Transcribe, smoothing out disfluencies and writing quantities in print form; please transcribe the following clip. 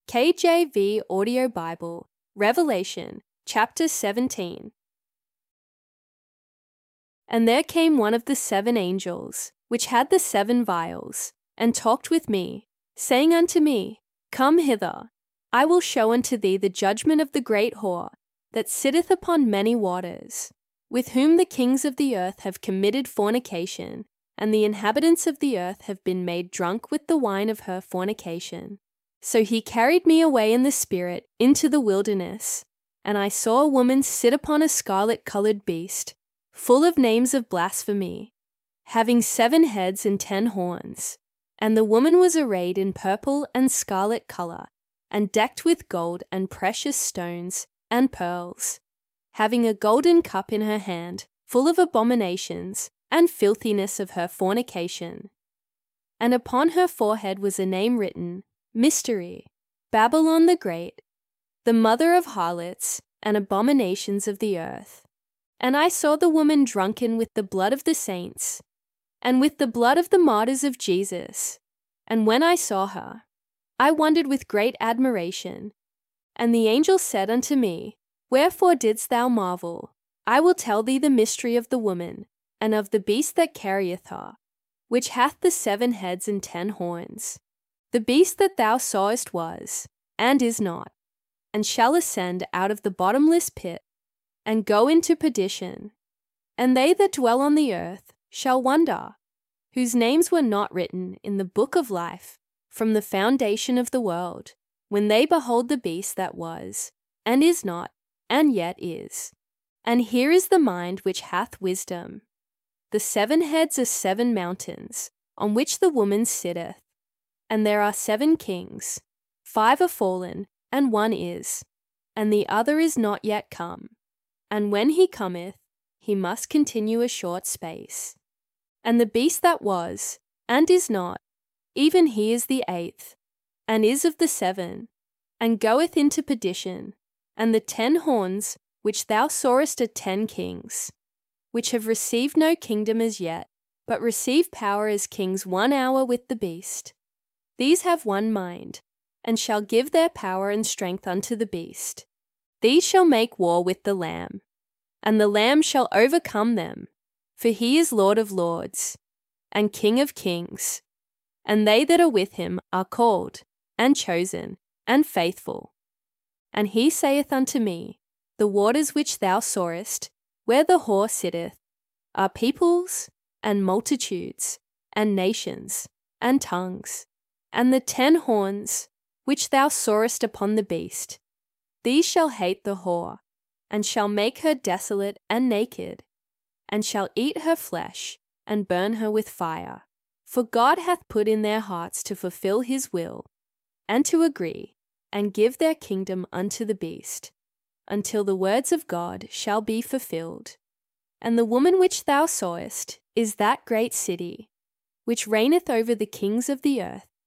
KJV Audio Bible, Revelation, chapter 17. And there came one of the 7 angels, which had the 7 vials, and talked with me, saying unto me, Come hither, I will show unto thee the judgment of the great whore, that sitteth upon many waters, with whom the kings of the earth have committed fornication, and the inhabitants of the earth have been made drunk with the wine of her fornication. So he carried me away in the spirit into the wilderness, and I saw a woman sit upon a scarlet-colored beast, full of names of blasphemy, having 7 heads and 10 horns. And the woman was arrayed in purple and scarlet color, and decked with gold and precious stones and pearls, having a golden cup in her hand, full of abominations and filthiness of her fornication. And upon her forehead was a name written, Mystery, Babylon the Great, the mother of harlots and abominations of the earth. And I saw the woman drunken with the blood of the saints, and with the blood of the martyrs of Jesus. And when I saw her, I wondered with great admiration. And the angel said unto me, Wherefore didst thou marvel? I will tell thee the mystery of the woman, and of the beast that carrieth her, which hath the 7 heads and 10 horns. The beast that thou sawest was, and is not, and shall ascend out of the bottomless pit, and go into perdition. And they that dwell on the earth shall wonder, whose names were not written in the book of life from the foundation of the world, when they behold the beast that was, and is not, and yet is. And here is the mind which hath wisdom. The 7 heads are 7 mountains, on which the woman sitteth. And there are 7 kings, 5 are fallen, and 1 is, and the other is not yet come. And when he cometh, he must continue a short space. And the beast that was, and is not, even he is the 8th, and is of the 7, and goeth into perdition. And the 10 horns which thou sawest are 10 kings, which have received no kingdom as yet, but receive power as kings 1 hour with the beast. These have one mind, and shall give their power and strength unto the beast. These shall make war with the Lamb, and the Lamb shall overcome them, for he is Lord of lords, and King of kings. And they that are with him are called, and chosen, and faithful. And he saith unto me, The waters which thou sawest, where the whore sitteth, are peoples, and multitudes, and nations, and tongues. And the 10 horns, which thou sawest upon the beast, these shall hate the whore, and shall make her desolate and naked, and shall eat her flesh, and burn her with fire. For God hath put in their hearts to fulfill his will, and to agree, and give their kingdom unto the beast, until the words of God shall be fulfilled. And the woman which thou sawest is that great city, which reigneth over the kings of the earth.